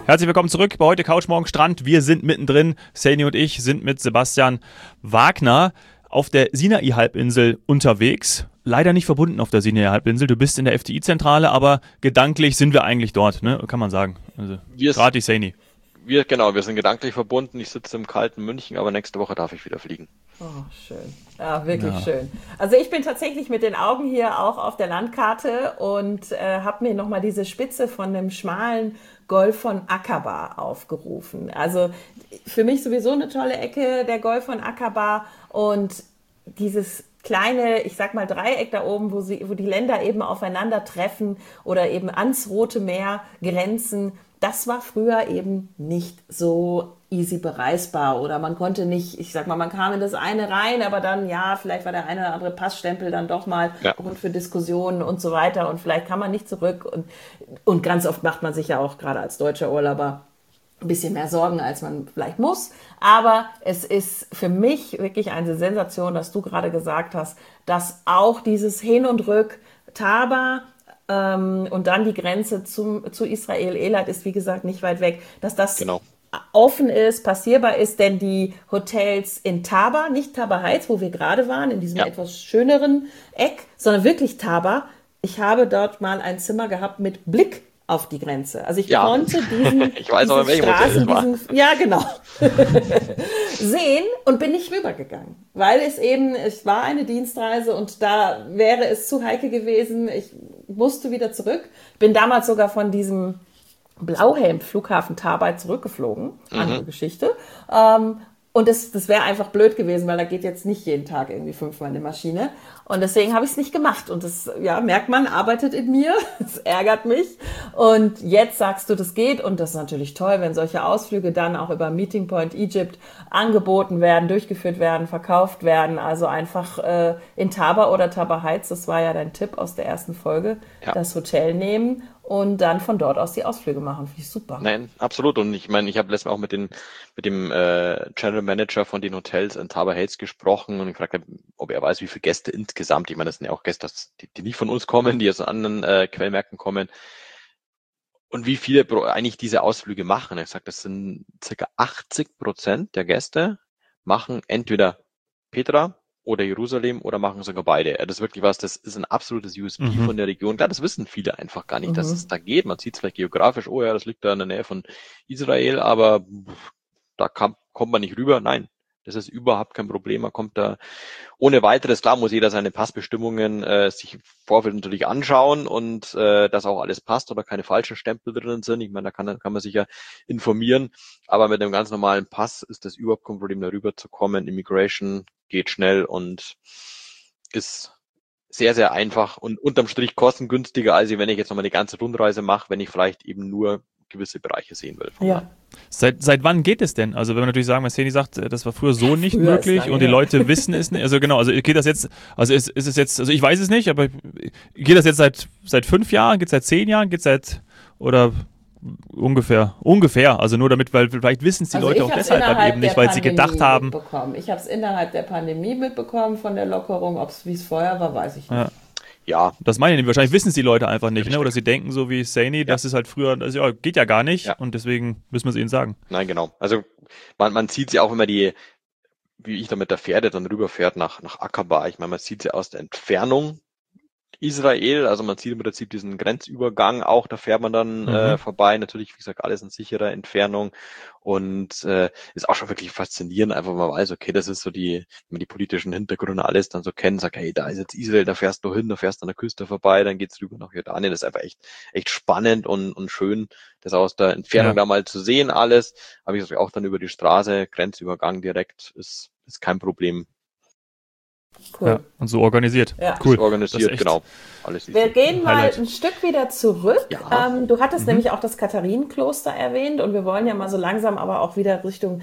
Herzlich willkommen zurück bei heute Couch, morgen Strand. Wir sind mittendrin. Saini und ich sind mit Sebastian Wagner auf der Sinai-Halbinsel unterwegs. Leider nicht verbunden auf der Sinai-Halbinsel. Du bist in der FDI-Zentrale, aber gedanklich sind wir eigentlich dort, ne? Kann man sagen. Also, gratis Saini. Wir sind gedanklich verbunden. Ich sitze im kalten München, aber nächste Woche darf ich wieder fliegen. Oh, schön. Ja, wirklich schön. Also ich bin tatsächlich mit den Augen hier auch auf der Landkarte und habe mir nochmal diese Spitze von dem schmalen Golf von Aqaba aufgerufen. Also für mich sowieso eine tolle Ecke, der Golf von Aqaba, und dieses kleine, ich sag mal Dreieck da oben, wo die Länder eben aufeinandertreffen oder eben ans Rote Meer grenzen, das war früher eben nicht so easy bereisbar, oder man konnte nicht, ich sag mal, man kam in das eine rein, aber dann, ja, vielleicht war der eine oder andere Passstempel dann doch mal Grund für Diskussionen und so weiter, und vielleicht kann man nicht zurück, und ganz oft macht man sich ja auch gerade als deutscher Urlauber ein bisschen mehr Sorgen, als man vielleicht muss. Aber es ist für mich wirklich eine Sensation, dass du gerade gesagt hast, dass auch dieses Hin und Rück, Taba und dann die Grenze zu Israel, Elat ist wie gesagt nicht weit weg, dass das offen ist, passierbar ist, denn die Hotels in Taba, nicht Taba Heights, wo wir gerade waren, in diesem etwas schöneren Eck, sondern wirklich Taba. Ich habe dort mal ein Zimmer gehabt mit Blick auf die Grenze. Also ich konnte ich weiß aber, welche Straßen, genau, sehen und bin nicht rübergegangen, weil es war eine Dienstreise und da wäre es zu heikel gewesen. Ich musste wieder zurück. Bin damals sogar von diesem Blauhelm-Flughafen Taba zurückgeflogen. Andere Geschichte. Und das wäre einfach blöd gewesen, weil da geht jetzt nicht jeden Tag irgendwie 5-mal eine Maschine. Und deswegen habe ich es nicht gemacht. Und das, merkt man, arbeitet in mir. Das ärgert mich. Und jetzt sagst du, das geht. Und das ist natürlich toll, wenn solche Ausflüge dann auch über Meeting Point Egypt angeboten werden, durchgeführt werden, verkauft werden. Also einfach in Taba oder Taba Heights, das war ja dein Tipp aus der ersten Folge, das Hotel nehmen und dann von dort aus die Ausflüge machen. Finde ich super. Nein, absolut. Und ich meine, ich habe letztes Mal auch mit dem General Manager von den Hotels in Taba Heights gesprochen und gefragt, ob er weiß, wie viele Gäste insgesamt, ich meine, das sind ja auch Gäste, die nicht von uns kommen, die aus anderen Quellmärkten kommen, und wie viele eigentlich diese Ausflüge machen. Er sagt, das sind circa 80% der Gäste machen entweder Petra oder Jerusalem oder machen sogar beide. Das ist wirklich das ist ein absolutes USP von der Region. Klar, das wissen viele einfach gar nicht, dass es da geht. Man sieht es vielleicht geografisch, oh ja, das liegt da in der Nähe von Israel, aber da kommt man nicht rüber. Nein, das ist überhaupt kein Problem. Man kommt da ohne weiteres. Klar muss jeder seine Passbestimmungen sich im Vorfeld natürlich anschauen und dass auch alles passt oder keine falschen Stempel drin sind. Ich meine, da kann man sich ja informieren. Aber mit einem ganz normalen Pass ist das überhaupt kein Problem, da rüber zu kommen. Immigration geht schnell und ist sehr, sehr einfach und unterm Strich kostengünstiger, als wenn ich jetzt nochmal die ganze Rundreise mache, wenn ich vielleicht eben nur gewisse Bereiche sehen will. Ja. Seit wann geht es denn? Also wenn man natürlich sagen, wenn Saini sagt, das war früher so nicht möglich und die Leute wissen es nicht. Also genau, also geht das jetzt, also ist es jetzt, also ich weiß es nicht, aber geht das jetzt seit 5 Jahren, geht es seit 10 Jahren, geht es seit, oder ungefähr, also nur damit, weil vielleicht wissen es die Leute auch deshalb dann eben nicht, weil sie gedacht haben. Ich habe es innerhalb der Pandemie mitbekommen von der Lockerung, wie es vorher war, weiß ich nicht. Ja. Das meine ich, wahrscheinlich wissen es die Leute einfach nicht, ne? Oder sie denken so wie Saini, das ist halt früher, das geht ja gar nicht und deswegen müssen wir es ihnen sagen. Nein, genau. Also man sieht sie auch immer wie ich da mit der Fähre dann rüberfährt nach Aqaba. Ich meine, man sieht sie aus der Entfernung Israel, also man sieht im Prinzip diesen Grenzübergang auch, da fährt man dann vorbei, natürlich, wie gesagt, alles in sicherer Entfernung und ist auch schon wirklich faszinierend, einfach mal weiß, okay, das ist so wenn man die politischen Hintergründe alles dann so kennt, sagt, hey, da ist jetzt Israel, da fährst du hin, da fährst du an der Küste vorbei, dann geht's rüber nach Jordanien, das ist einfach echt spannend und schön, das aus der Entfernung da mal zu sehen alles, aber ich sag auch dann über die Straße, Grenzübergang direkt, ist kein Problem. Cool. Ja, und so organisiert. Ja. Cool. Organisiert, genau. Alles Wir gehen mal ein Stück wieder zurück. Ja. Du hattest nämlich auch das Katharinenkloster erwähnt und wir wollen ja mal so langsam aber auch wieder Richtung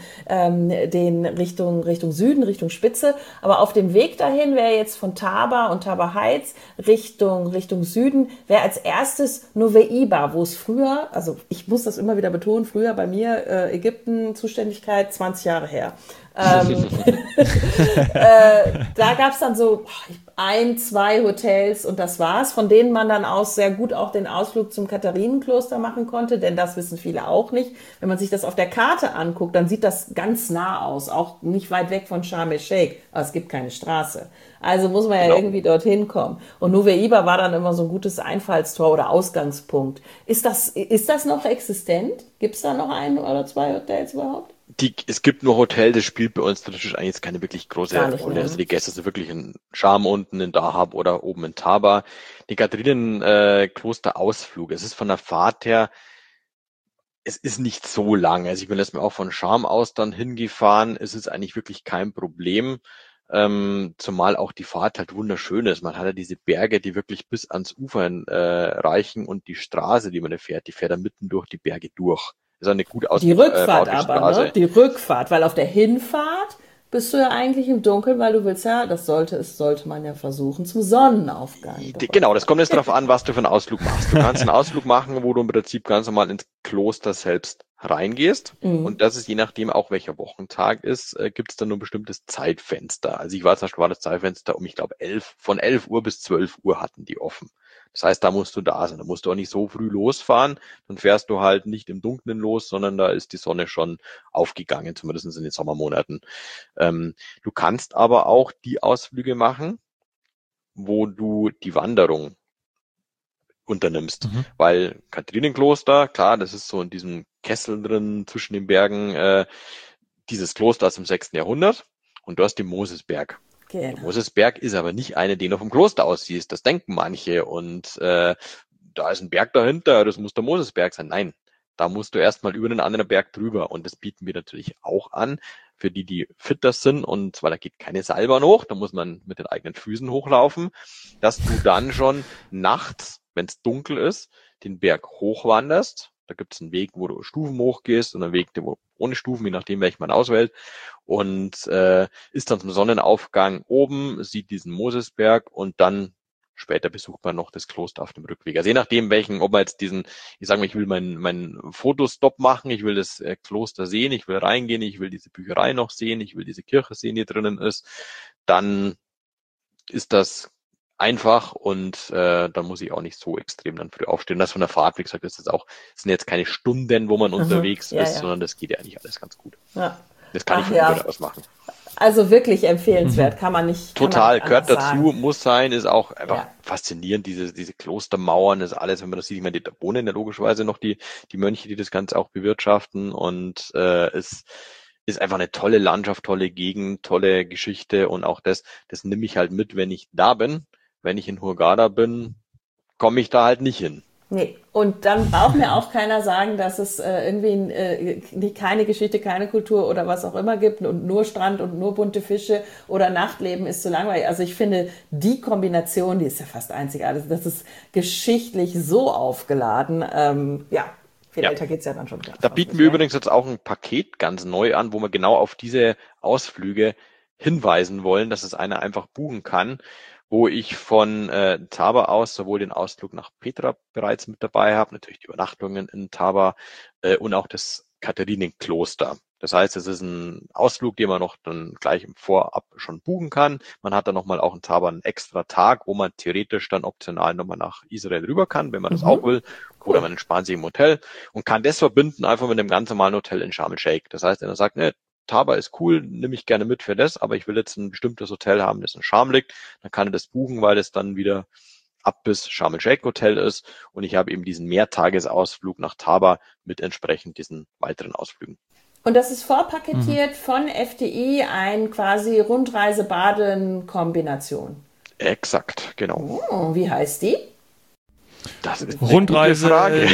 Süden, Richtung Spitze. Aber auf dem Weg dahin wäre jetzt von Taba und Taba Heights Richtung Süden, wäre als erstes Noweiba, wo es früher, also ich muss das immer wieder betonen, früher bei mir Ägypten Zuständigkeit 20 Jahre her. Da gab es dann so, ein, zwei Hotels und das war's, von denen man dann aus sehr gut auch den Ausflug zum Katharinenkloster machen konnte, denn das wissen viele auch nicht. Wenn man sich das auf der Karte anguckt, dann sieht das ganz nah aus, auch nicht weit weg von Sharm el-Sheikh, aber es gibt keine Straße. Also muss man ja irgendwie dorthin kommen. Und Nuveiba war dann immer so ein gutes Einfallstor oder Ausgangspunkt. Ist das noch existent? Gibt es da noch ein oder zwei Hotels überhaupt? Es gibt nur Hotel, das spielt bei uns natürlich eigentlich keine wirklich große Rolle. Also die Gäste sind wirklich in Sharm unten, in Dahab oder oben in Taba. Die Katharinen-Kloster-Ausflug, es ist von der Fahrt her, es ist nicht so lang. Also ich bin letztes Mal auch von Sharm aus dann hingefahren. Es ist eigentlich wirklich kein Problem. Zumal auch die Fahrt halt wunderschön ist. Man hat ja diese Berge, die wirklich bis ans Ufer reichen und die Straße, die man da fährt, die fährt da mitten durch die Berge durch. Das ist eine gut Die Rückfahrt aber, ne? Die Rückfahrt, weil auf der Hinfahrt bist du ja eigentlich im Dunkeln, weil du willst ja, sollte man ja versuchen, zum Sonnenaufgang. Genau, das kommt jetzt darauf an, was du für einen Ausflug machst. Du kannst einen Ausflug machen, wo du im Prinzip ganz normal ins Kloster selbst reingehst. Und das ist je nachdem auch welcher Wochentag ist, gibt es dann nur ein bestimmtes Zeitfenster. Also ich war zum Beispiel, war das Zeitfenster um, ich glaube, von 11 Uhr bis 12 Uhr hatten die offen. Das heißt, da musst du da sein. Da musst du auch nicht so früh losfahren. Dann fährst du halt nicht im Dunkeln los, sondern da ist die Sonne schon aufgegangen, zumindest in den Sommermonaten. Du kannst aber auch die Ausflüge machen, wo du die Wanderung unternimmst. Weil Katharinenkloster, klar, das ist so in diesem Kessel drin zwischen den Bergen, dieses Kloster aus dem 6. Jahrhundert und du hast den Mosesberg. Genau. Der Mosesberg ist aber nicht eine, den du vom Kloster aus siehst. Das denken manche. Und da ist ein Berg dahinter, das muss der Mosesberg sein. Nein, da musst du erstmal über einen anderen Berg drüber. Und das bieten wir natürlich auch an, für die fitter sind. Und weil da geht keine Seilbahn hoch, da muss man mit den eigenen Füßen hochlaufen, dass du dann schon nachts, wenn es dunkel ist, den Berg hochwanderst. Da gibt es einen Weg, wo du Stufen hochgehst und einen Weg, wo ohne Stufen, je nachdem, welchen man auswählt. Und ist dann zum Sonnenaufgang oben, sieht diesen Mosesberg und dann später besucht man noch das Kloster auf dem Rückweg. Also je nachdem, ob man jetzt ich sage mal, ich will meinen Fotostop machen, ich will das Kloster sehen, ich will reingehen, ich will diese Bücherei noch sehen, ich will diese Kirche sehen, die drinnen ist, dann ist das einfach und dann muss ich auch nicht so extrem dann früh aufstehen. Das von der Fahrt, wie gesagt, sind jetzt keine Stunden, wo man unterwegs ist, sondern das geht ja eigentlich alles ganz gut. Ja. Das kann ich von überall aus machen. Also wirklich empfehlenswert, kann man nicht. Total, gehört dazu, muss sein, ist auch einfach faszinierend, diese Klostermauern, ist alles, wenn man das sieht, ich meine, da wohnen ja logischerweise noch die Mönche, die das Ganze auch bewirtschaften und es ist einfach eine tolle Landschaft, tolle Gegend, tolle Geschichte und auch das nehme ich halt mit, wenn ich da bin. Wenn ich in Hurghada bin, komme ich da halt nicht hin. Nee, und dann braucht mir auch keiner sagen, dass es irgendwie keine Geschichte, keine Kultur oder was auch immer gibt und nur Strand und nur bunte Fische oder Nachtleben ist zu langweilig. Also ich finde, die Kombination, die ist ja fast einzigartig. Das ist geschichtlich so aufgeladen. Viel älter geht's ja dann schon. Da bieten wir übrigens jetzt auch ein Paket ganz neu an, wo wir genau auf diese Ausflüge hinweisen wollen, dass es einer einfach buchen kann, wo ich von Taba aus sowohl den Ausflug nach Petra bereits mit dabei habe, natürlich die Übernachtungen in Taba und auch das Katharinenkloster. Das heißt, es ist ein Ausflug, den man noch dann gleich im Vorab schon buchen kann. Man hat dann nochmal auch in Taba einen extra Tag, wo man theoretisch dann optional nochmal nach Israel rüber kann, wenn man das auch will. Oder man entspannt sich im Hotel und kann das verbinden einfach mit einem ganz normalen Hotel in Sharm el-Sheikh. Das heißt, wenn er sagt, ne, Taba ist cool, nehme ich gerne mit für das, aber ich will jetzt ein bestimmtes Hotel haben, das in Sharm liegt, dann kann er das buchen, weil es dann wieder ab bis Sharm el-Sheikh Hotel ist und ich habe eben diesen Mehrtagesausflug nach Taba mit entsprechend diesen weiteren Ausflügen. Und das ist vorpaketiert von FDI, ein quasi Rundreise-Baden-Kombination. Exakt, genau. Oh, wie heißt die? Das ist Rundreise. Frage.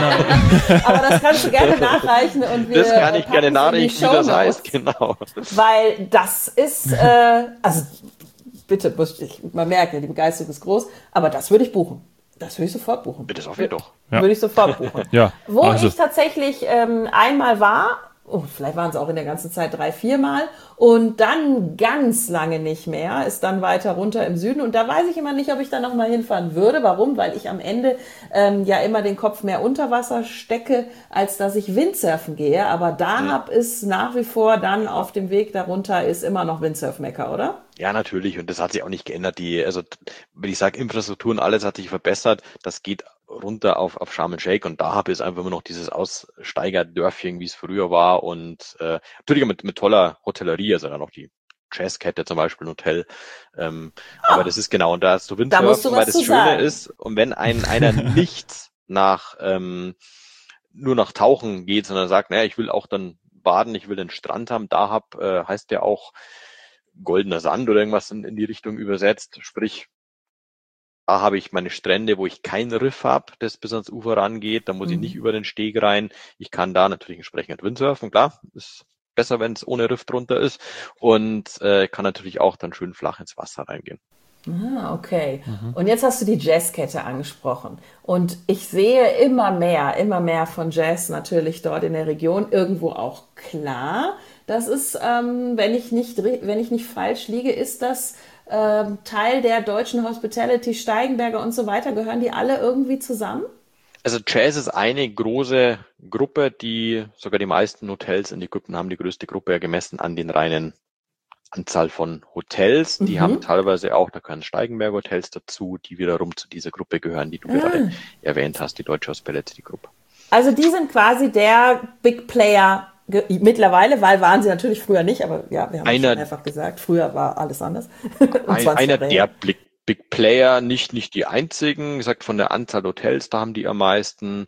Aber das kannst du gerne nachreichen und wir das kann ich gerne nachreichen, wie das heißt, genau. Weil das ist, also bitte, man merkt ja, die Begeisterung ist groß, aber das würde ich buchen. Das würde ich sofort buchen. Bitte, das doch. Ja. Würde ich sofort buchen. Ja, wo ich tatsächlich einmal war, vielleicht waren es auch in der ganzen Zeit 3-4 Mal und dann ganz lange nicht mehr, ist dann weiter runter im Süden und da weiß ich immer nicht, ob ich da nochmal hinfahren würde. Warum? Weil ich am Ende ja immer den Kopf mehr unter Wasser stecke, als dass ich Windsurfen gehe. Aber Dahab ist nach wie vor dann auf dem Weg darunter, ist immer noch Windsurf-Mekka, oder? Ja, natürlich. Und das hat sich auch nicht geändert. Also wenn ich sage Infrastruktur und alles hat sich verbessert, das geht runter auf Sharm el-Sheikh und da habe ich einfach immer noch dieses Aussteigerdörfchen, wie es früher war und natürlich auch mit toller Hotellerie, also dann noch die Jazzkette zum Beispiel, ein Hotel. Aber das ist genau, und da hast du Da musst du Windsurfen, weil was das zu Schöne sagen. ist, und wenn einer nicht nur nach Tauchen geht, sondern sagt, naja, ich will auch dann baden, ich will den Strand haben, heißt der auch goldener Sand oder irgendwas in die Richtung übersetzt. Sprich, da habe ich meine Strände, wo ich kein Riff habe, das bis ans Ufer rangeht. Da muss ich nicht über den Steg rein. Ich kann da natürlich entsprechend Windsurfen. Klar, ist besser, wenn es ohne Riff drunter ist. Und kann natürlich auch dann schön flach ins Wasser reingehen. Ah, okay. Und jetzt hast du die Jazzkette angesprochen. Und ich sehe immer mehr von Jazz natürlich dort in der Region. Irgendwo auch klar. Das ist, wenn ich nicht falsch liege, ist das Teil der deutschen Hospitality, Steigenberger und so weiter. Gehören die alle irgendwie zusammen? Also Jazz ist eine große Gruppe, die sogar die meisten Hotels in Ägypten haben die größte Gruppe ja gemessen an den reinen Anzahl von Hotels. Die haben teilweise auch, da gehören Steigenberger Hotels dazu, die wiederum zu dieser Gruppe gehören, die du gerade erwähnt hast, die Deutsche Hospitality Group. Also die sind quasi der Big Player mittlerweile, weil waren sie natürlich früher nicht, aber ja, wir haben es schon mehrfach gesagt, früher war alles anders. Einer der Big Player, nicht die einzigen, gesagt von der Anzahl Hotels, da haben die am meisten.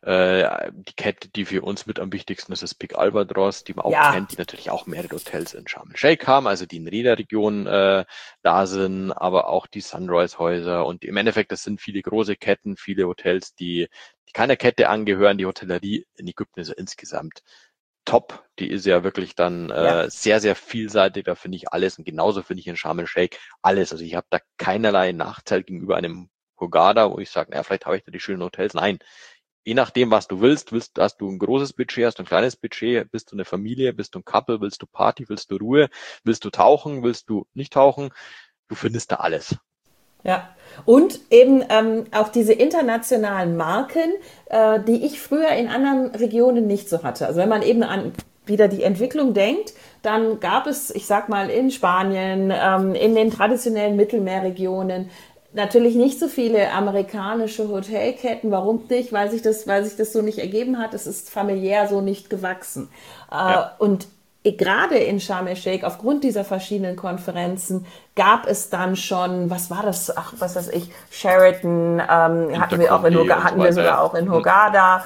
Die Kette, die für uns mit am wichtigsten ist Big Albatros, die man auch kennt, die natürlich auch mehrere Hotels in Sharm el-Sheikh haben, also die in jeder Region da sind, aber auch die Sunrise-Häuser und im Endeffekt, das sind viele große Ketten, viele Hotels, die keiner Kette angehören. Die Hotellerie in Ägypten ist ja insgesamt top. Die ist ja wirklich dann sehr, sehr vielseitig. Da finde ich alles und genauso finde ich in Sharm el-Sheikh alles. Also ich habe da keinerlei Nachteil gegenüber einem Hurghada, wo ich sage, naja, vielleicht habe ich da die schönen Hotels. Nein, je nachdem, was du willst, hast du ein großes Budget, hast du ein kleines Budget, bist du eine Familie, bist du ein Couple, willst du Party, willst du Ruhe, willst du tauchen, willst du nicht tauchen, du findest da alles. Ja, und eben auch diese internationalen Marken, die ich früher in anderen Regionen nicht so hatte. Also wenn man eben an wieder die Entwicklung denkt, dann gab es, ich sag mal, in Spanien, in den traditionellen Mittelmeerregionen, natürlich nicht so viele amerikanische Hotelketten. Warum nicht? Weil sich das so nicht ergeben hat. Es ist familiär so nicht gewachsen. Und gerade in Sharm el-Sheikh, aufgrund dieser verschiedenen Konferenzen, gab es dann schon, was war das? Ach, was weiß ich, Sheraton, hatten wir sogar auch in Hurghada,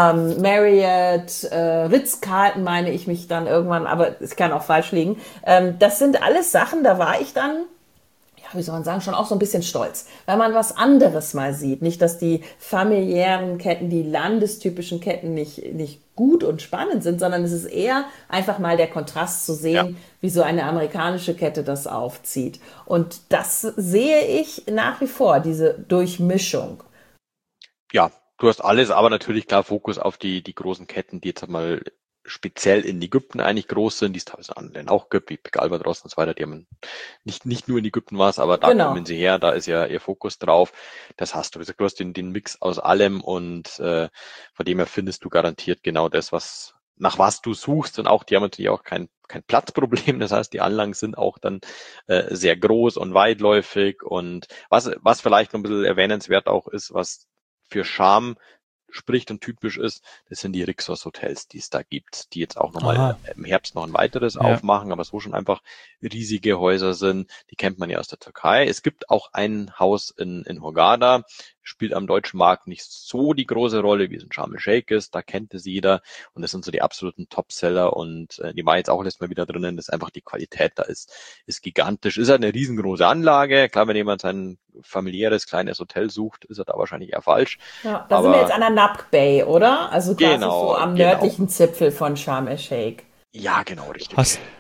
Marriott, Ritz-Carlton meine ich mich dann irgendwann, aber es kann auch falsch liegen. Das sind alles Sachen, da war ich dann, wie soll man sagen, schon auch so ein bisschen stolz, weil man was anderes mal sieht. Nicht, dass die familiären Ketten, die landestypischen Ketten nicht gut und spannend sind, sondern es ist eher einfach mal der Kontrast zu sehen, wie so eine amerikanische Kette das aufzieht. Und das sehe ich nach wie vor, diese Durchmischung. Ja, du hast alles, aber natürlich klar Fokus auf die großen Ketten, die jetzt mal speziell in Ägypten eigentlich groß sind, die es teilweise an Ländern auch gibt, wie Big Albatros und so weiter, die haben nicht nur in Ägypten was, aber da kommen sie her, da ist ja ihr Fokus drauf. Das hast du. Wie gesagt, du hast den Mix aus allem und von dem her findest du garantiert genau das, nach was du suchst. Und auch, die haben natürlich auch kein Platzproblem. Das heißt, die Anlagen sind auch dann sehr groß und weitläufig. Und was vielleicht noch ein bisschen erwähnenswert auch ist, was für Sharm spricht und typisch ist, das sind die Rixos-Hotels, die es da gibt, die jetzt auch nochmal im Herbst noch ein weiteres aufmachen, aber so schon einfach riesige Häuser sind. Die kennt man ja aus der Türkei. Es gibt auch ein Haus in Hurghada, spielt am deutschen Markt nicht so die große Rolle, wie es in Sharm el-Sheikh ist. Da kennt es jeder und das sind so die absoluten Topseller und die war jetzt auch letztes Mal wieder drinnen, dass einfach die Qualität da ist gigantisch. Ist halt eine riesengroße Anlage. Klar, wenn jemand sein familiäres kleines Hotel sucht, ist er da wahrscheinlich eher falsch. Ja, da sind wir jetzt an der Nabk Bay, oder? Also quasi so am nördlichen Zipfel von Sharm el-Sheikh. Ja, genau, richtig.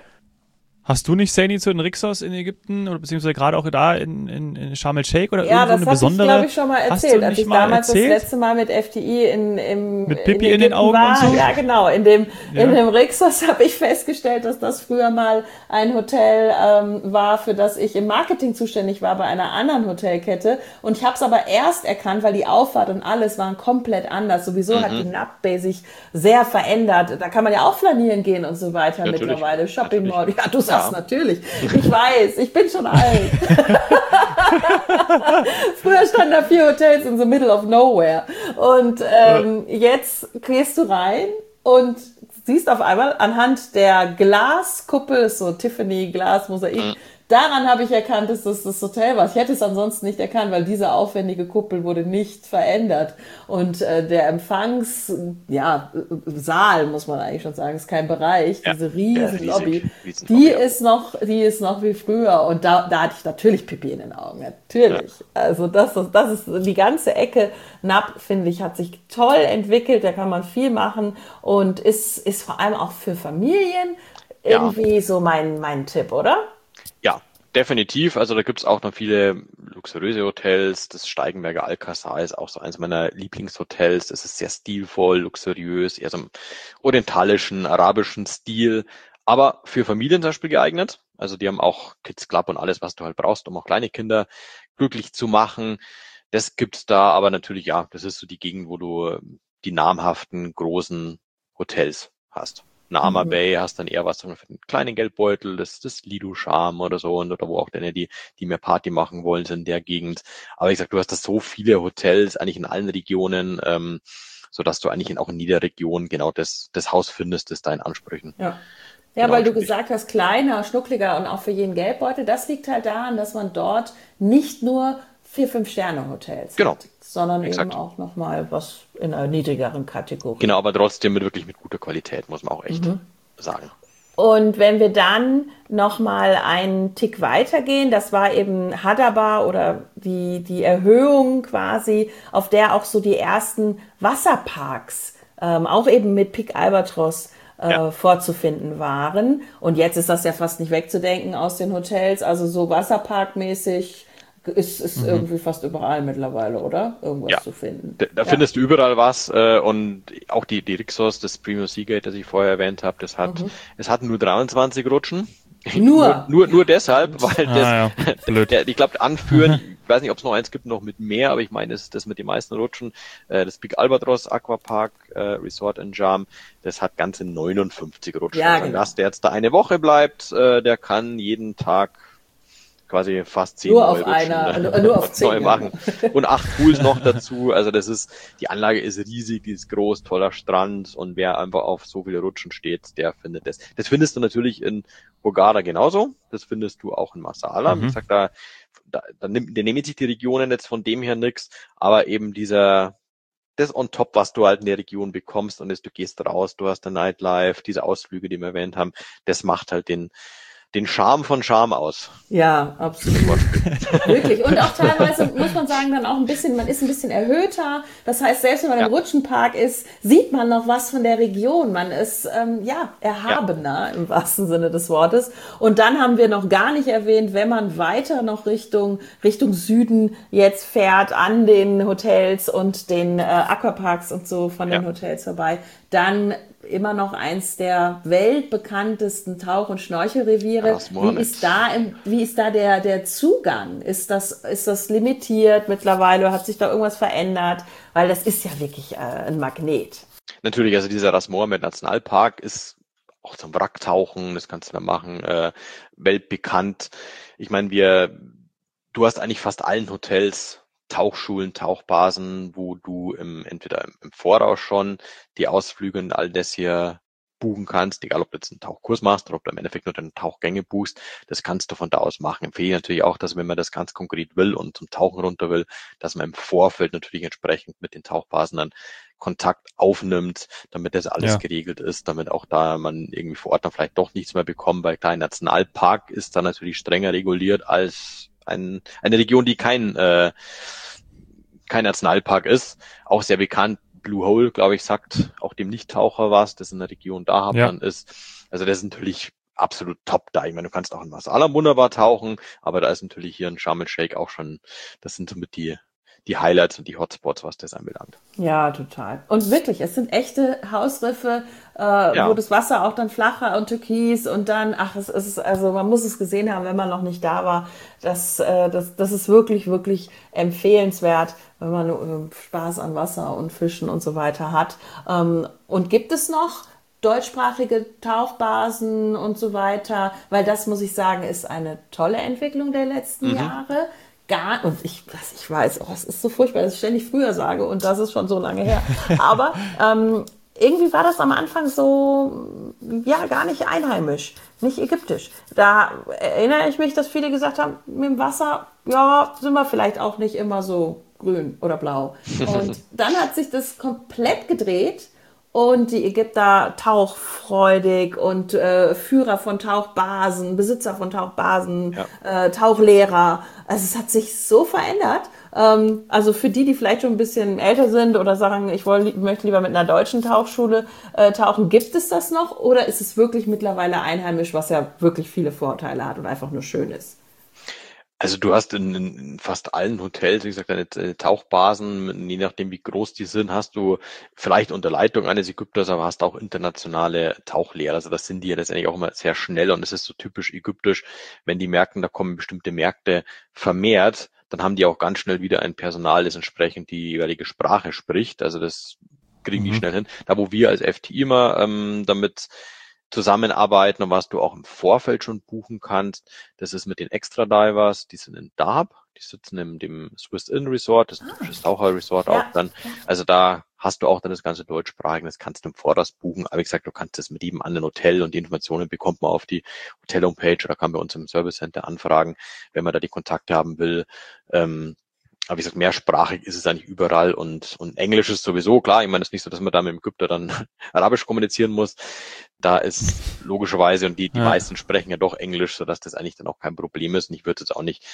Hast du nicht, Saini, zu den Rixos in Ägypten oder beziehungsweise gerade auch da in Sharm el-Sheikh oder irgendwo eine besondere? Ja, das habe ich, glaube ich, schon mal erzählt, als ich damals das letzte Mal mit FDI mit Pipi in den Augen war. Und so? Ja, genau. In dem Rixos habe ich festgestellt, dass das früher mal ein Hotel war, für das ich im Marketing zuständig war bei einer anderen Hotelkette. Und ich habe es aber erst erkannt, weil die Auffahrt und alles waren komplett anders. Sowieso hat die Nabk Bay sich sehr verändert. Da kann man ja auch flanieren gehen und so weiter mittlerweile. Shopping Mall. Ja, du sagst krass, natürlich. Ich weiß, ich bin schon alt. Früher standen da 4 Hotels in the middle of nowhere. Und jetzt gehst du rein und siehst auf einmal anhand der Glaskuppel, so Tiffany Glasmosaik, daran habe ich erkannt, dass das das Hotel war. Ich hätte es ansonsten nicht erkannt, weil diese aufwendige Kuppel wurde nicht verändert. Und der Saal, muss man eigentlich schon sagen, ist kein Bereich. Diese riesen Lobby, die ist noch wie früher. Und da hatte ich natürlich Pipi in den Augen. Natürlich. Ja. Also das ist die ganze Ecke. Nab, finde ich, hat sich toll entwickelt. Da kann man viel machen und ist vor allem auch für Familien irgendwie so mein Tipp, oder? Ja, definitiv. Also da gibt's auch noch viele luxuriöse Hotels. Das Steigenberger Alcazar ist auch so eines meiner Lieblingshotels. Das ist sehr stilvoll, luxuriös, eher so im orientalischen, arabischen Stil, aber für Familien zum Beispiel geeignet. Also die haben auch Kids Club und alles, was du halt brauchst, um auch kleine Kinder glücklich zu machen. Das gibt's da, aber natürlich, das ist so die Gegend, wo du die namhaften, großen Hotels hast. Nama Bay hast dann eher was für einen kleinen Geldbeutel, das Lido Charme oder so, oder wo auch dann die mehr Party machen wollen, sind in der Gegend. Aber ich sag, du hast da so viele Hotels, eigentlich in allen Regionen, so dass du eigentlich auch in jeder Region genau das Haus findest, das deinen Ansprüchen. Ja, genau, weil du gesagt hast, kleiner, schnuckliger und auch für jeden Geldbeutel. Das liegt halt daran, dass man dort nicht nur 4-5-Sterne-Hotels hat, sondern eben auch nochmal was in einer niedrigeren Kategorie. Genau, aber trotzdem wirklich mit guter Qualität, muss man auch echt sagen. Und wenn wir dann nochmal einen Tick weitergehen, das war eben Hadaba oder die Erhöhung quasi, auf der auch so die ersten Wasserparks, auch eben mit Pic Albatros, vorzufinden waren. Und jetzt ist das ja fast nicht wegzudenken aus den Hotels, also so wasserparkmäßig ist irgendwie fast überall mittlerweile, oder? Irgendwas zu finden. Da findest du überall was, und auch die Rixos, das Premium Seagate, das ich vorher erwähnt habe, es hat nur 23 Rutschen. Nur deshalb, weil ich glaube, anführen, ich weiß nicht, ob es noch eins gibt, noch mit mehr, aber ich meine, das mit den meisten Rutschen, das Pic Albatros Aquapark Resort in Jam, das hat ganze 59 Rutschen. Ja, also ein Gast, der jetzt da eine Woche bleibt, der kann jeden Tag quasi fast 10 nur auf nur auf 10 neu machen. Und 8 Pools noch dazu. Also die Anlage ist riesig, die ist groß, toller Strand, und wer einfach auf so viele Rutschen steht, der findet das. Das findest du natürlich in Hurghada genauso. Das findest du auch in Masala. Wie gesagt, da nehmen sich die Regionen jetzt von dem her nix, aber eben das on top, was du halt in der Region bekommst, und du gehst raus, du hast ein Nightlife, diese Ausflüge, die wir erwähnt haben, das macht halt den Charme von Charme aus. Ja, absolut. Wirklich. Und auch teilweise muss man sagen, dann auch man ist ein bisschen erhöhter. Das heißt, selbst wenn man im Rutschenpark ist, sieht man noch was von der Region. Man ist, erhabener im wahrsten Sinne des Wortes. Und dann haben wir noch gar nicht erwähnt, wenn man weiter noch Richtung Süden jetzt fährt, an den Hotels und den Aquaparks und so von den Hotels vorbei, dann immer noch eins der weltbekanntesten Tauch- und Schnorchelreviere. Wie ist da der Zugang? Ist das limitiert mittlerweile? Hat sich da irgendwas verändert? Weil das ist ja wirklich ein Magnet. Natürlich, also dieser Ras Mohammed Nationalpark ist auch zum Wracktauchen, das kannst du da machen, weltbekannt. Ich meine, du hast eigentlich fast allen Hotels Tauchschulen, Tauchbasen, wo du entweder im Voraus schon die Ausflüge und all das hier buchen kannst, egal ob du jetzt einen Tauchkurs machst oder ob du im Endeffekt nur deine Tauchgänge buchst, das kannst du von da aus machen. Empfehle ich natürlich auch, dass wenn man das ganz konkret will und zum Tauchen runter will, dass man im Vorfeld natürlich entsprechend mit den Tauchbasen dann Kontakt aufnimmt, damit das alles geregelt ist, damit auch da man irgendwie vor Ort dann vielleicht doch nichts mehr bekommt, weil klar, ein Nationalpark ist dann natürlich strenger reguliert als eine Region, die kein Nationalpark ist, auch sehr bekannt. Blue Hole, glaube ich, sagt auch dem Nichttaucher was, das in der Region Dahab dann ist. Also das ist natürlich absolut top da. Ich meine, du kannst auch in Masala wunderbar tauchen, aber da ist natürlich hier in Sharm el-Sheikh auch schon, das sind somit die Highlights und die Hotspots, was das anbelangt. Ja, total. Und wirklich, es sind echte Hausriffe, wo das Wasser auch dann flacher und türkis und dann, es ist, also man muss es gesehen haben, wenn man noch nicht da war. Das ist wirklich, wirklich empfehlenswert, wenn man Spaß an Wasser und Fischen und so weiter hat. Und gibt es noch deutschsprachige Tauchbasen und so weiter, weil das, muss ich sagen, ist eine tolle Entwicklung der letzten Jahre. Und ich weiß, es ist so furchtbar, dass ich ständig früher sage und das ist schon so lange her. Aber irgendwie war das am Anfang so, ja, gar nicht einheimisch, nicht ägyptisch. Da erinnere ich mich, dass viele gesagt haben, mit dem Wasser, ja, sind wir vielleicht auch nicht immer so grün oder blau. Und dann hat sich das komplett gedreht. Und die Ägypter tauchfreudig und Führer von Tauchbasen, Besitzer von Tauchbasen, Tauchlehrer. Also es hat sich so verändert. Also für die vielleicht schon ein bisschen älter sind oder sagen, ich möchte lieber mit einer deutschen Tauchschule tauchen, gibt es das noch? Oder ist es wirklich mittlerweile einheimisch, was ja wirklich viele Vorteile hat und einfach nur schön ist? Also du hast in fast allen Hotels, wie gesagt, deine Tauchbasen, je nachdem wie groß die sind, hast du vielleicht unter Leitung eines Ägypters, aber hast auch internationale Tauchlehrer. Also das sind die ja letztendlich auch immer sehr schnell und es ist so typisch ägyptisch, wenn die merken, da kommen bestimmte Märkte vermehrt, dann haben die auch ganz schnell wieder ein Personal, das entsprechend die jeweilige Sprache spricht. Also das kriegen die schnell hin. Da wo wir als FTI immer damit zusammenarbeiten und was du auch im Vorfeld schon buchen kannst. Das ist mit den Extra Divers, die sind in Dahab, die sitzen in dem Swiss Inn Resort, das ist ein typisches Taucher-Resort auch dann. Also da hast du auch dann das ganze Deutschsprachige, das kannst du im Voraus buchen. Aber wie gesagt, du kannst das mit jedem anderen Hotel und die Informationen bekommt man auf die Hotel-Homepage oder kann bei uns im Service Center anfragen, wenn man da die Kontakte haben will. Aber wie gesagt, mehrsprachig ist es eigentlich überall und Englisch ist sowieso klar. Ich meine, es ist nicht so, dass man da mit dem Ägypter dann Arabisch kommunizieren muss. Da ist logischerweise, und die meisten sprechen ja doch Englisch, sodass das eigentlich dann auch kein Problem ist. Und ich würde jetzt auch nicht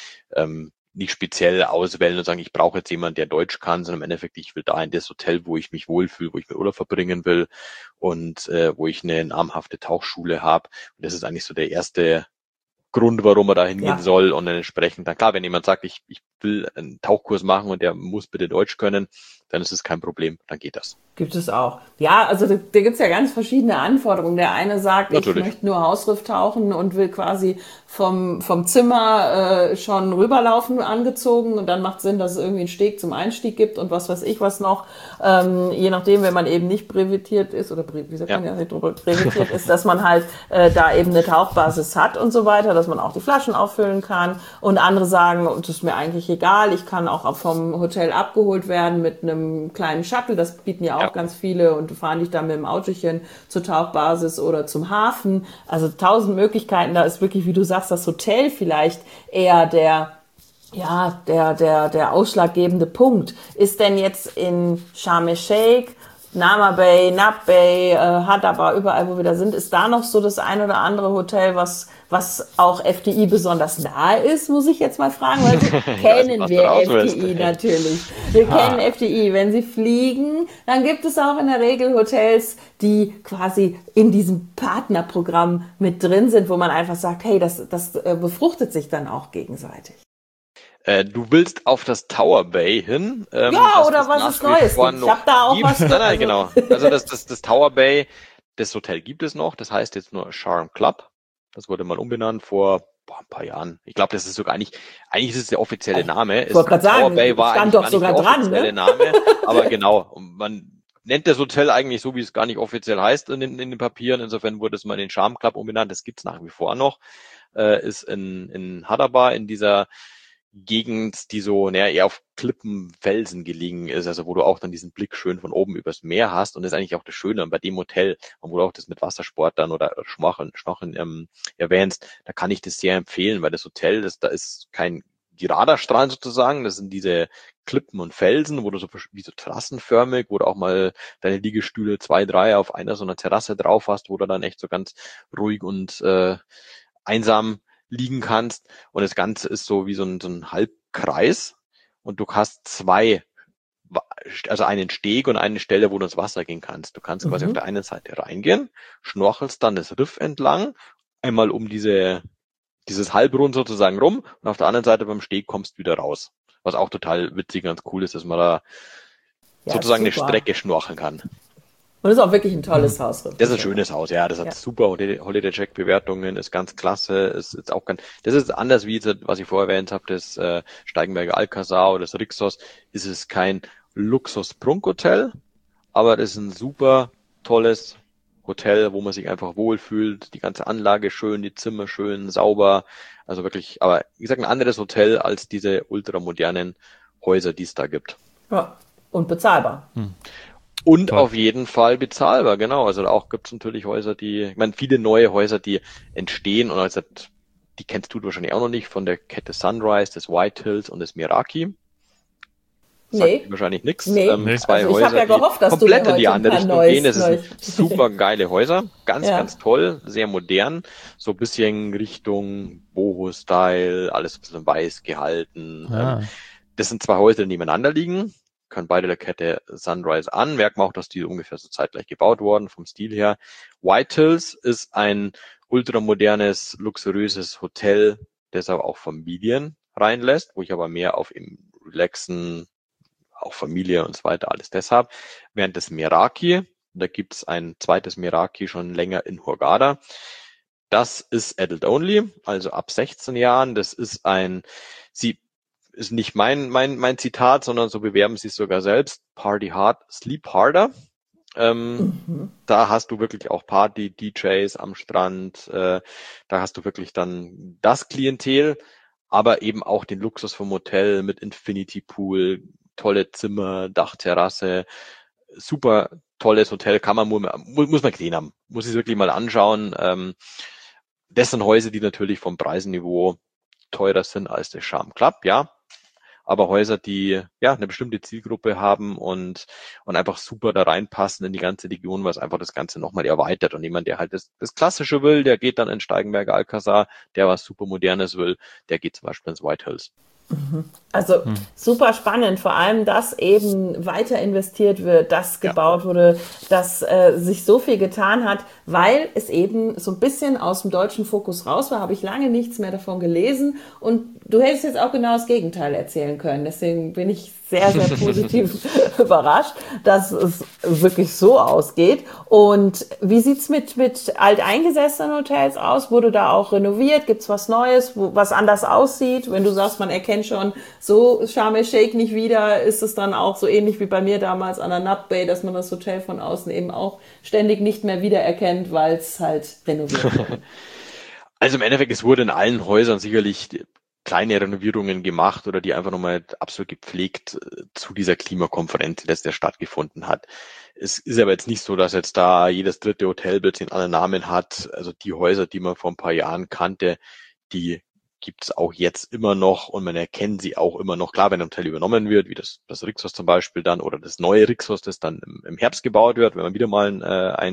speziell auswählen und sagen, ich brauche jetzt jemanden, der Deutsch kann, sondern im Endeffekt, ich will da in das Hotel, wo ich mich wohlfühle, wo ich mir Urlaub verbringen will und wo ich eine namhafte Tauchschule habe. Und das ist eigentlich so der erste Grund, warum er da hingehen soll und dann entsprechend dann klar, wenn jemand sagt, ich will einen Tauchkurs machen und der muss bitte Deutsch können, dann ist es kein Problem, dann geht das. Gibt es auch. Ja, also da gibt es ja ganz verschiedene Anforderungen. Der eine sagt, ich möchte nur Hausriff tauchen und will quasi vom Zimmer schon rüberlaufen angezogen und dann macht Sinn, dass es irgendwie einen Steg zum Einstieg gibt und was weiß ich was noch. Je nachdem, wenn man eben nicht brevetiert ist oder wie sagt man ja nicht brevetiert ist, dass man halt da eben eine Tauchbasis hat und so weiter, dass man auch die Flaschen auffüllen kann. Und andere sagen, das ist mir eigentlich egal, ich kann auch vom Hotel abgeholt werden mit einem kleinen Shuttle, das bieten ja auch ganz viele und fahren dich dann mit dem Autochen zur Tauchbasis oder zum Hafen. Also 1000 Möglichkeiten, da ist wirklich, wie du sagst, das Hotel vielleicht eher der ausschlaggebende Punkt. Ist denn jetzt in Sharm el-Sheikh, Nama Bay, Nab Bay, Hadaba, überall wo wir da sind, ist da noch so das ein oder andere Hotel, was auch FDI besonders nahe ist, muss ich jetzt mal fragen, weil kennen wir FDI natürlich. Wir kennen FDI. Wenn Sie fliegen, dann gibt es auch in der Regel Hotels, die quasi in diesem Partnerprogramm mit drin sind, wo man einfach sagt, hey, das befruchtet sich dann auch gegenseitig. Du willst auf das Tower Bay hin? Oder was es Neues gibt. Ich habe da auch was. Nein, genau. Also das Tower Bay, das Hotel gibt es noch. Das heißt jetzt nur Sharm Club. Das wurde mal umbenannt vor ein paar Jahren. Ich glaube, das ist sogar eigentlich ist es der offizielle Name. Ich wollte gerade sagen, Tower Bay war stand doch sogar der dran, offizielle Name. Aber genau, man nennt das Hotel eigentlich so, wie es gar nicht offiziell heißt in den Papieren. Insofern wurde es mal in den Sharm Club umbenannt. Das gibt's nach wie vor noch. Ist in Hadaba in dieser Gegend, die so eher auf Klippen, Felsen gelegen ist, also wo du auch dann diesen Blick schön von oben übers Meer hast und das ist eigentlich auch das Schöne bei dem Hotel, wo du auch das mit Wassersport dann oder Schnorcheln erwähnst, da kann ich das sehr empfehlen, weil das Hotel, da ist kein Radarstrahl sozusagen, das sind diese Klippen und Felsen, wo du so wie so terrassenförmig, wo du auch mal deine Liegestühle 2, 3 auf einer so einer Terrasse drauf hast, wo du dann echt so ganz ruhig und einsam liegen kannst und das Ganze ist so wie so ein Halbkreis und du hast zwei, also einen Steg und eine Stelle, wo du ins Wasser gehen kannst. Du kannst quasi auf der einen Seite reingehen, schnorchelst dann das Riff entlang, einmal um dieses Halbrund sozusagen rum und auf der anderen Seite beim Steg kommst wieder raus. Was auch total witzig und ganz cool ist, dass man da sozusagen eine Strecke schnorcheln kann. Und das ist auch wirklich ein tolles Haus. Das ist ein schönes Haus, ja. Das hat super Holiday-Check-Bewertungen, ist ganz klasse, ist jetzt auch das ist anders wie, was ich vorher erwähnt habe, das Steigenberger Alcazar oder das Rixos, ist es kein Luxus-Prunkhotel, aber das ist ein super tolles Hotel, wo man sich einfach wohlfühlt, die ganze Anlage schön, die Zimmer schön, sauber, also wirklich, aber wie gesagt, ein anderes Hotel als diese ultramodernen Häuser, die es da gibt. Ja, und bezahlbar. Und Toll. auf jeden Fall bezahlbar, genau. Also auch gibt es natürlich Häuser, ich meine, viele neue Häuser, die entstehen und also die kennst du wahrscheinlich auch noch nicht, von der Kette Sunrise, des White Hills und des Meraki. Sagt wahrscheinlich nichts. Nee. Zwei also ich Häuser, habe ja gehofft, dass komplett du in die andere Richtung gehen. Das sind super geile Häuser, ganz, Ja. ganz toll, sehr modern, so ein bisschen Richtung Boho-Style, alles ein bisschen weiß gehalten. Ah. Das sind zwei Häuser, die nebeneinander liegen, können beide der Kette Sunrise an. Merkt man auch, dass die ungefähr so zeitgleich gebaut wurden, vom Stil her. White Hills ist ein ultramodernes, luxuriöses Hotel, das aber auch Familien reinlässt, wo ich aber mehr auf im Relaxen, auch Familie und so weiter, alles deshalb. Während des Meraki, da gibt's ein zweites Meraki schon länger in Hurghada. Das ist Adult Only, also ab 16 Jahren. Das ist ist nicht mein Zitat, sondern so bewerben sie es sogar selbst. Party hard, sleep harder. Da hast du wirklich auch Party, DJs am Strand. Da hast du wirklich dann das Klientel, aber eben auch den Luxus vom Hotel mit Infinity Pool, tolle Zimmer, Dachterrasse, super tolles Hotel, kann man muss man gesehen haben, muss ich wirklich mal anschauen. Das sind Häuser, die natürlich vom Preisniveau teurer sind als der Charme Club, ja, aber Häuser, die ja eine bestimmte Zielgruppe haben und einfach super da reinpassen in die ganze Region, was einfach das Ganze nochmal erweitert. Und jemand, der halt das Klassische will, der geht dann in Steigenberger Alcazar, der was super Modernes will, der geht zum Beispiel ins White Hills. Also super spannend, vor allem, dass eben weiter investiert wird, dass gebaut wurde, dass sich so viel getan hat, weil es eben so ein bisschen aus dem deutschen Fokus raus war, habe ich lange nichts mehr davon gelesen und du hättest jetzt auch genau das Gegenteil erzählen können, deswegen bin ich sehr, sehr positiv überrascht, dass es wirklich so ausgeht. Und wie sieht's mit alteingesessenen Hotels aus? Wurde da auch renoviert? Gibt's was Neues, was anders aussieht? Wenn du sagst, man erkennt schon so Sharm el-Sheikh nicht wieder, ist es dann auch so ähnlich wie bei mir damals an der Nut Bay, dass man das Hotel von außen eben auch ständig nicht mehr wiedererkennt, weil es halt renoviert wurde? Also im Endeffekt, es wurde in allen Häusern sicherlich kleine Renovierungen gemacht oder die einfach nochmal absolut gepflegt zu dieser Klimakonferenz, die letztes Jahr stattgefunden hat. Es ist aber jetzt nicht so, dass jetzt da jedes dritte Hotel plötzlich einen anderen Namen hat. Also die Häuser, die man vor ein paar Jahren kannte, die gibt es auch jetzt immer noch und man erkennt sie auch immer noch. Klar, wenn ein Hotel übernommen wird, wie das Rixos zum Beispiel dann oder das neue Rixos, das dann im Herbst gebaut wird, wenn man wieder mal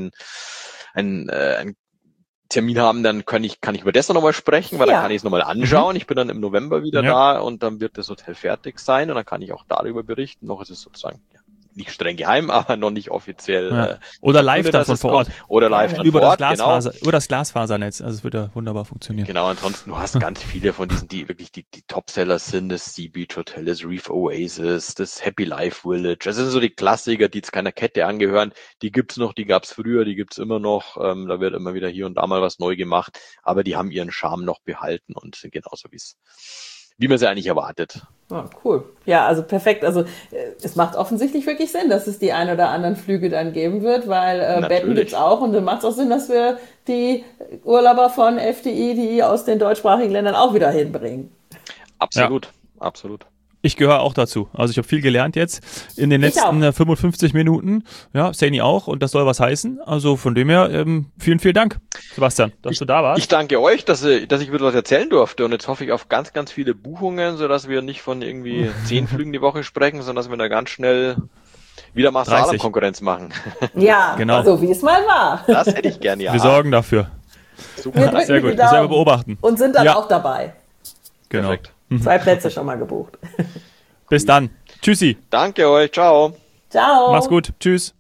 ein Termin haben, dann kann ich über das nochmal sprechen, weil dann kann ich es nochmal anschauen. Ich bin dann im November wieder da und dann wird das Hotel fertig sein und dann kann ich auch darüber berichten. Noch ist es sozusagen nicht streng geheim, aber noch nicht offiziell. Oder live dann von vor Ort. Oder live dann über vor Ort, genau. Über das Glasfasernetz. Also es wird ja wunderbar funktionieren. Genau, ansonsten du hast ganz viele von diesen, die wirklich die Topsellers sind, das Sea Beach Hotel, das Reef Oasis, das Happy Life Village. Das sind so die Klassiker, die jetzt keiner Kette angehören. Die gibt's noch, die gab's früher, die gibt's immer noch. Da wird immer wieder hier und da mal was neu gemacht, aber die haben ihren Charme noch behalten und sind genauso wie man sie eigentlich erwartet. Oh, cool. Ja, also perfekt. Also es macht offensichtlich wirklich Sinn, dass es die ein oder anderen Flüge dann geben wird, weil Betten gibt's auch und dann macht es auch Sinn, dass wir die Urlauber von FDI, die aus den deutschsprachigen Ländern auch wieder hinbringen. Absolut, absolut. Ich gehöre auch dazu. Also ich habe viel gelernt jetzt in den letzten 55 Minuten. Ja, Saini auch und das soll was heißen. Also von dem her, vielen, vielen Dank, Sebastian, dass du da warst. Ich danke euch, dass ich wieder was erzählen durfte und jetzt hoffe ich auf ganz, ganz viele Buchungen, sodass wir nicht von irgendwie 10 Flügen die Woche sprechen, sondern dass wir da ganz schnell wieder mal Slalom-Konkurrenz machen. Ja, genau. So wie es mal war. Das hätte ich gerne, ja. Wir sorgen dafür. Super. Sehr gut, das werden wir beobachten. Und sind dann auch dabei. Genau. Perfekt. 2 Plätze schon mal gebucht. Bis dann. Tschüssi. Danke euch. Ciao. Ciao. Mach's gut. Tschüss.